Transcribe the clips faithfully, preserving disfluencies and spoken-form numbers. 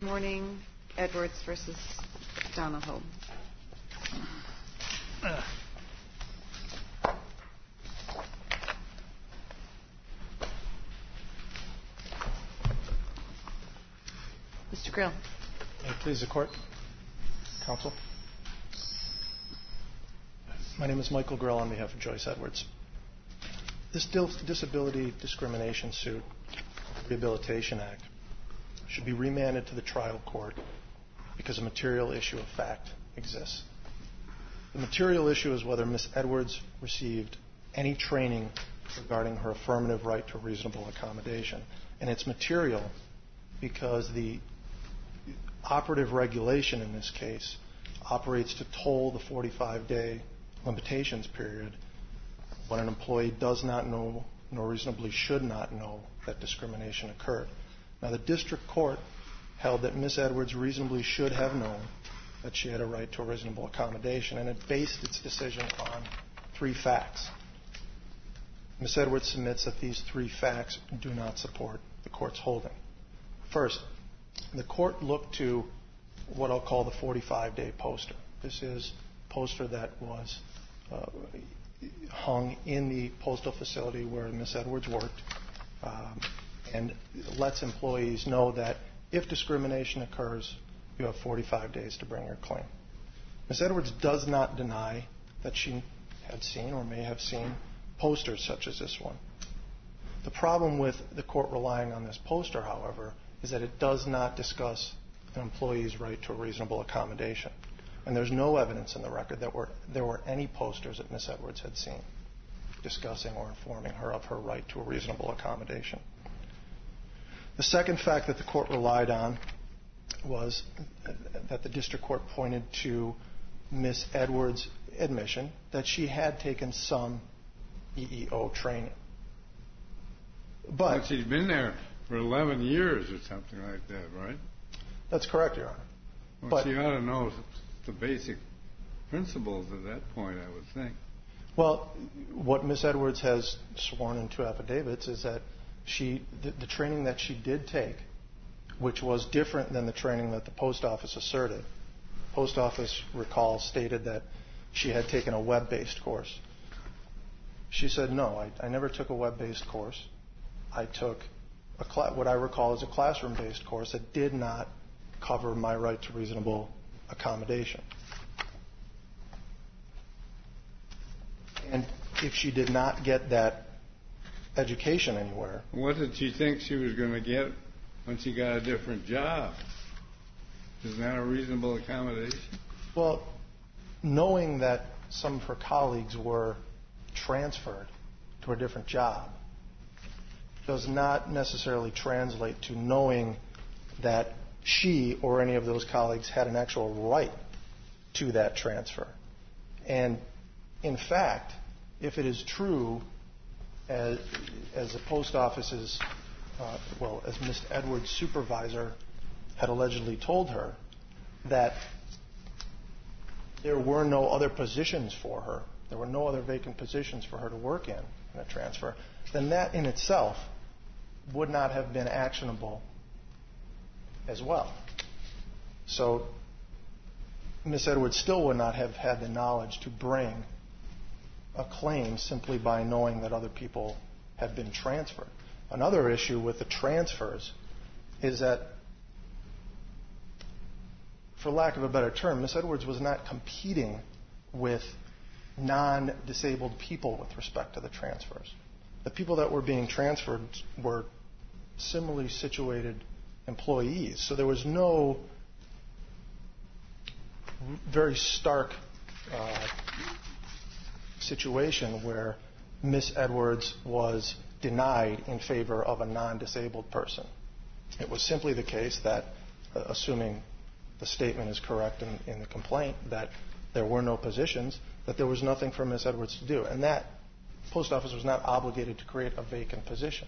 Morning, Edwards versus Donahoe. Uh. Mister Grill. May it please the Court, Counsel. My name is Michael Grill on behalf of Joyce Edwards. This Disability Discrimination Suit, Rehabilitation Act, should be remanded to the trial court because a material issue of fact exists. The material issue is whether Miz Edwards received any training regarding her affirmative right to reasonable accommodation. And it's material because the operative regulation in this case operates to toll the forty-five day limitations period when an employee does not know nor reasonably should not know that discrimination occurred. Now, the district court held that Miz Edwards reasonably should have known that she had a right to a reasonable accommodation, and it based its decision on three facts. Miz Edwards submits that these three facts do not support the court's holding. First, the court looked to what I'll call the forty-five day poster. This is a poster that was uh, hung in the postal facility where Miz Edwards worked, um, and lets employees know that if discrimination occurs, you have forty-five days to bring your claim. Miz Edwards does not deny that she had seen or may have seen posters such as this one. The problem with the court relying on this poster, however, is that it does not discuss an employee's right to a reasonable accommodation. And there's no evidence in the record that were, there were any posters that Miz Edwards had seen discussing or informing her of her right to a reasonable accommodation. The second fact that the court relied on was that the district court pointed to Miz Edwards' admission that she had taken some E E O training. But well, she's been there for eleven years or something like that, right? That's correct, Your Honor. Well, but she ought to know the basic principles at that point, I would think. Well, what Miz Edwards has sworn in two affidavits is that she, the, the training that she did take, which was different than the training that the post office asserted. Post office, recall, stated that she had taken a web-based course. She said, no, I, I never took a web-based course. I took a cl- what I recall as a classroom-based course that did not cover my right to reasonable accommodation. And if she did not get that education anywhere... What did she think she was going to get when she got a different job? Is that a reasonable accommodation? Well, knowing that some of her colleagues were transferred to a different job does not necessarily translate to knowing that she or any of those colleagues had an actual right to that transfer. And in fact, if it is true, as, as the post office's, uh, well, as Miz Edwards' supervisor had allegedly told her, that there were no other positions for her, there were no other vacant positions for her to work in in a transfer, then that in itself would not have been actionable as well. So Miz Edwards still would not have had the knowledge to bring a claim simply by knowing that other people had been transferred. Another issue with the transfers is that, for lack of a better term, Miz Edwards was not competing with non-disabled people with respect to the transfers. The people that were being transferred were similarly situated employees. So there was no very stark uh, situation where Miz Edwards was denied in favor of a non-disabled person. It was simply the case that, uh, assuming the statement is correct in, in the complaint, that there were no positions, that there was nothing for Miz Edwards to do. And that post office was not obligated to create a vacant position.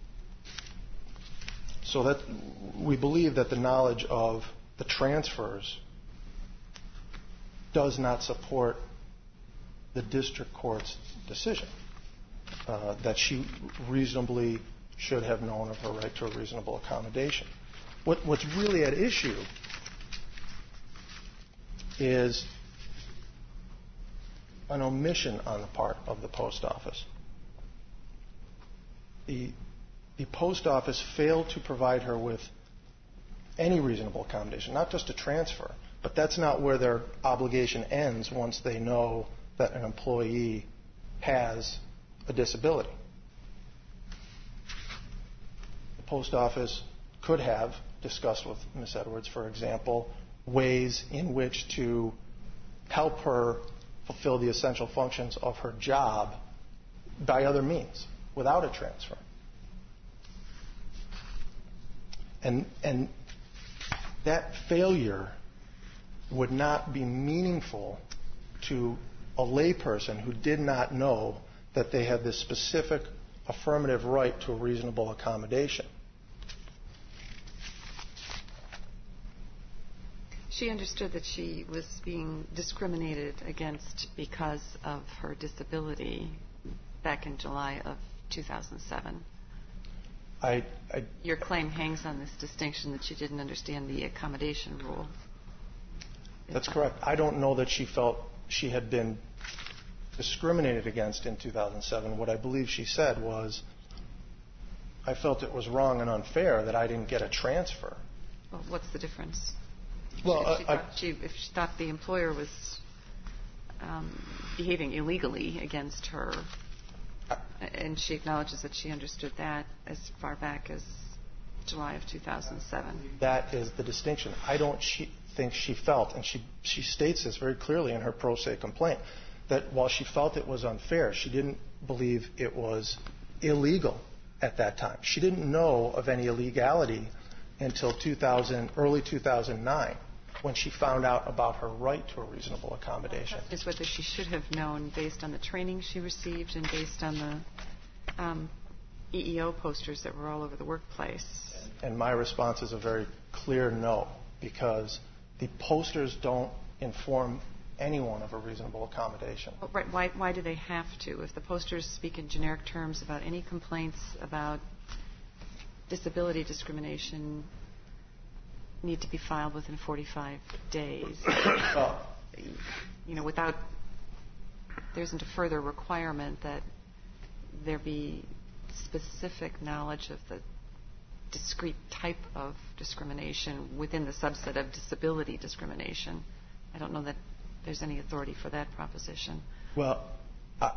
So that we believe that the knowledge of the transfers does not support the district court's decision uh, that she reasonably should have known of her right to a reasonable accommodation. what, what's really at issue is an omission on the part of the post office. The, the post office failed to provide her with any reasonable accommodation, not just a transfer, but that's not where their obligation ends once they know that an employee has a disability. The post office could have discussed with Miz Edwards, for example, ways in which to help her fulfill the essential functions of her job by other means, without a transfer. And, and that failure would not be meaningful to a layperson who did not know that they had this specific affirmative right to a reasonable accommodation. She understood that she was being discriminated against because of her disability back in July of two thousand seven. I, I, Your claim hangs on this distinction that she didn't understand the accommodation rule. That's correct. I don't know that she felt she had been discriminated against in two thousand seven. What I believe she said was, I felt it was wrong and unfair that I didn't get a transfer. Well, what's the difference? Well, if, she I, thought she, if she thought the employer was um, behaving illegally against her, I, and she acknowledges that she understood that as far back as July of two thousand seven. That is the distinction. I don't she, think she felt, and she, she states this very clearly in her pro se complaint, that while she felt it was unfair, she didn't believe it was illegal at that time. She didn't know of any illegality until two thousand, early two thousand nine, when she found out about her right to a reasonable accommodation. Is whether she should have known based on the training she received and based on the um, E E O posters that were all over the workplace. And my response is a very clear no, because the posters don't inform anyone of a reasonable accommodation. Well, right. Why, why do they have to? If the posters speak in generic terms about any complaints about disability discrimination need to be filed within forty-five days. Uh, you know, without, there isn't a further requirement that there be specific knowledge of the discrete type of discrimination within the subset of disability discrimination. I don't know that there's any authority for that proposition. Well, I,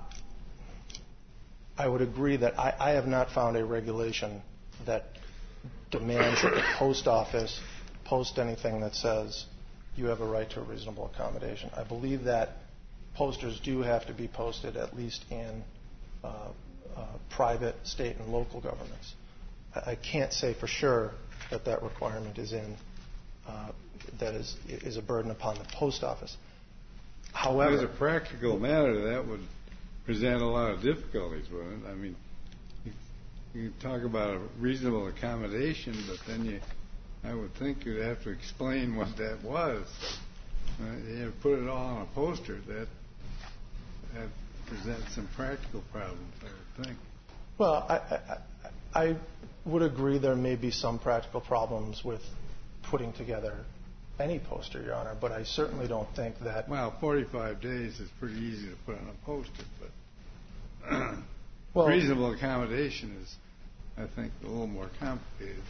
I would agree that I, I have not found a regulation that demands that the post office post anything that says you have a right to a reasonable accommodation. I believe that posters do have to be posted at least in uh, uh, private, state, and local governments. I, I can't say for sure that that requirement is in, uh, that is, is a burden upon the post office. However, as a practical matter, that would present a lot of difficulties, wouldn't it? I mean, you, you talk about a reasonable accommodation, but then you, I would think you'd have to explain what that was. Uh, you have to put it all on a poster. That that presents some practical problems, I would think. Well, I, I, I would agree there may be some practical problems with putting together any poster, Your Honor, but I certainly don't think that... Well, forty-five days is pretty easy to put on a poster, but well, reasonable accommodation is, I think, a little more complicated.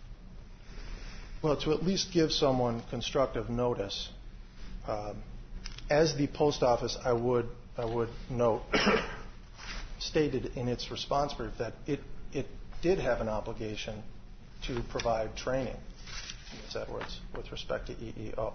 Well, to at least give someone constructive notice, um, as the post office, I would, I would note, stated in its response brief that it, it did have an obligation to provide training, Miz Edwards, with respect to E E O.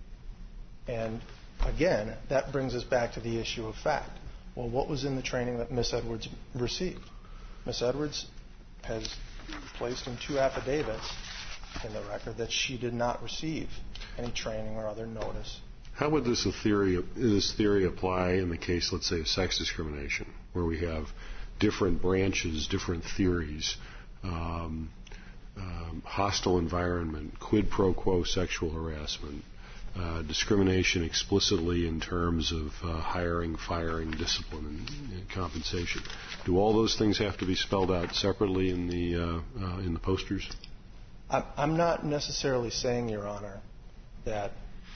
And again, that brings us back to the issue of fact. Well, what was in the training that Miz Edwards received? Miz Edwards has placed in two affidavits in the record that she did not receive any training or other notice. How would this theory, this theory apply in the case, let's say, of sex discrimination, where we have different branches, different theories, um, um, hostile environment, quid pro quo sexual harassment, uh, discrimination explicitly in terms of uh, hiring, firing, discipline, and, and compensation? Do all those things have to be spelled out separately in the uh, uh, in the posters? I'm not necessarily saying, Your Honor, that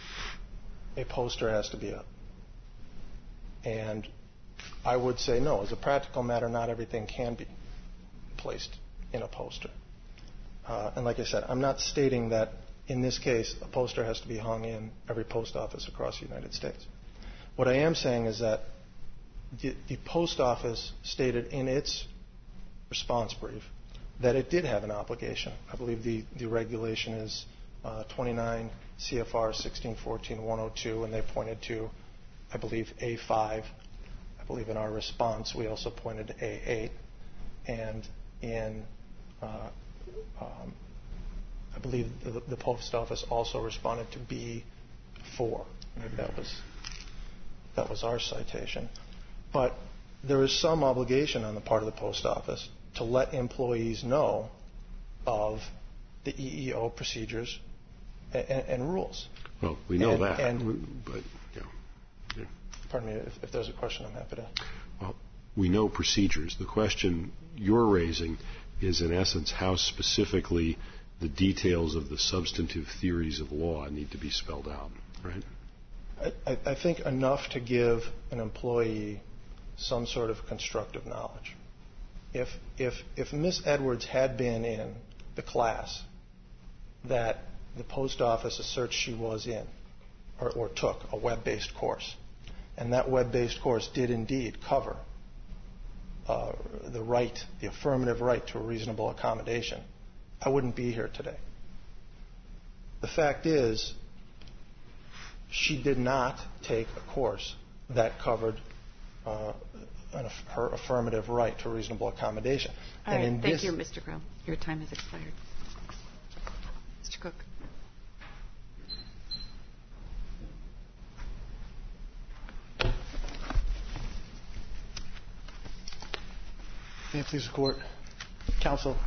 a poster has to be up. And I would say no. As a practical matter, not everything can be placed in a poster. Uh, and like I said, I'm not stating that in this case a poster has to be hung in every post office across the United States. What I am saying is that the, the post office stated in its response brief that it did have an obligation. I believe the, the regulation is uh, twenty-nine C F R sixteen fourteen one oh two, and they pointed to, I believe, A five. I believe in our response we also pointed to A eight. And in, uh, um, I believe the, the post office also responded to B four. Maybe that was, that was our citation. But there is some obligation on the part of the post office to let employees know of the E E O procedures and, and, and rules. Well, we know and, that. And, but, yeah. yeah. Pardon me, if, if there's a question, I'm happy to. Well, we know procedures. The question you're raising is, in essence, how specifically the details of the substantive theories of law need to be spelled out, right? I, I think enough to give an employee some sort of constructive knowledge. If, if, if Miss Edwards had been in the class that the post office asserts she was in, or, or took, a web-based course, and that web-based course did indeed cover uh, the right, the affirmative right to a reasonable accommodation, I wouldn't be here today. The fact is, she did not take a course that covered uh, an, her affirmative right to a reasonable accommodation. All and right, in thank this, you, Mister Grill. Your time has expired. Mister Cook. May it please the Court. Counsel,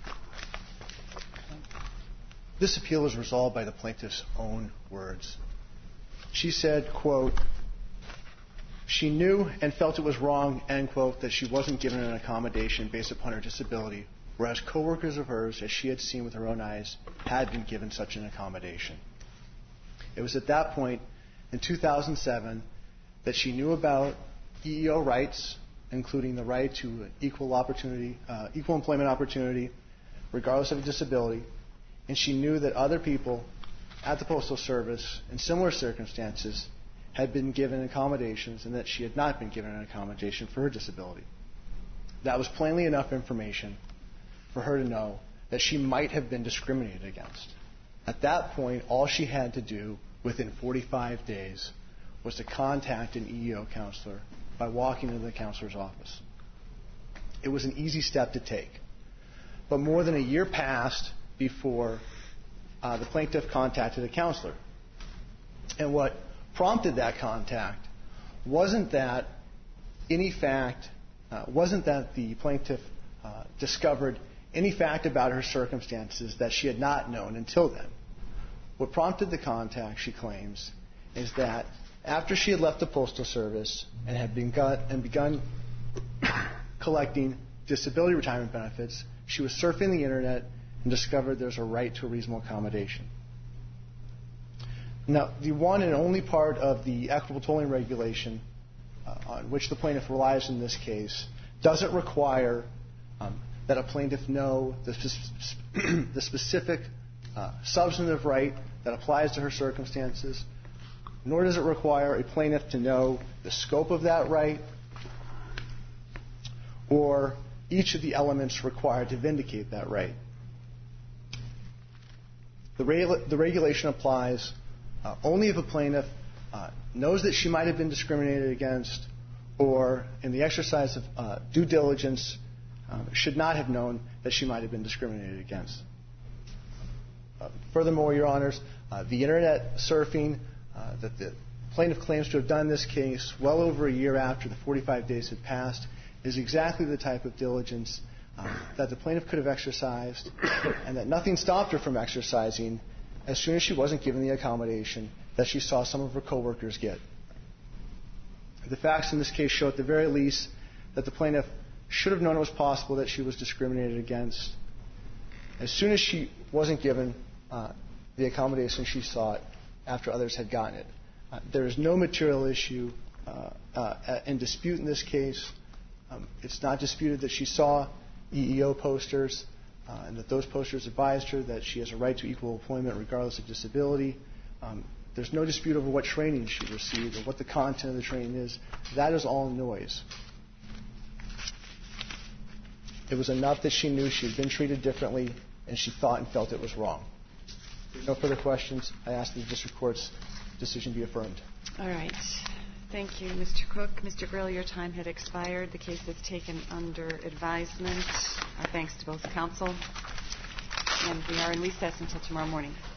this appeal was resolved by the plaintiff's own words. She said, quote, she knew and felt it was wrong, end quote, that she wasn't given an accommodation based upon her disability, whereas coworkers of hers, as she had seen with her own eyes, had been given such an accommodation. It was at that point, in two thousand seven, that she knew about E E O rights, including the right to equal opportunity, uh, equal employment opportunity, regardless of disability, and she knew that other people at the Postal Service in similar circumstances had been given accommodations and that she had not been given an accommodation for her disability. That was plainly enough information for her to know that she might have been discriminated against. At that point, all she had to do within forty-five days was to contact an E E O counselor by walking into the counselor's office. It was an easy step to take. But more than a year passed before uh, the plaintiff contacted a counselor. And what prompted that contact wasn't that any fact, uh, wasn't that the plaintiff uh, discovered any fact about her circumstances that she had not known until then. What prompted the contact, she claims, is that after she had left the Postal Service and had begun, and begun collecting disability retirement benefits, she was surfing the Internet and discovered there's a right to a reasonable accommodation. Now, the one and only part of the equitable tolling regulation uh, on which the plaintiff relies in this case doesn't require um, that a plaintiff know the, spe- the specific uh, substantive right that applies to her circumstances, nor does it require a plaintiff to know the scope of that right or each of the elements required to vindicate that right. The, regu- the regulation applies uh, only if a plaintiff uh, knows that she might have been discriminated against or, in the exercise of uh, due diligence, uh, should not have known that she might have been discriminated against. Uh, furthermore, Your Honors, uh, the Internet surfing uh, that the plaintiff claims to have done in this case well over a year after the forty-five days had passed is exactly the type of diligence uh, that the plaintiff could have exercised and that nothing stopped her from exercising as soon as she wasn't given the accommodation that she saw some of her coworkers get. The facts in this case show at the very least that the plaintiff should have known it was possible that she was discriminated against As soon as she wasn't given uh, the accommodation she sought after others had gotten it, uh, there is no material issue uh, uh, in dispute in this case. Um, it's not disputed that she saw E E O posters uh, and that those posters advised her that she has a right to equal employment regardless of disability. Um, there's no dispute over what training she received or what the content of the training is. That is all noise. It was enough that she knew she had been treated differently and she thought and felt it was wrong. If there are no further questions, I ask that the district court's decision be affirmed. All right. Thank you, Mister Cook. Mister Grill, your time had expired. The case is taken under advisement. Our thanks to both counsel. And we are in recess until tomorrow morning.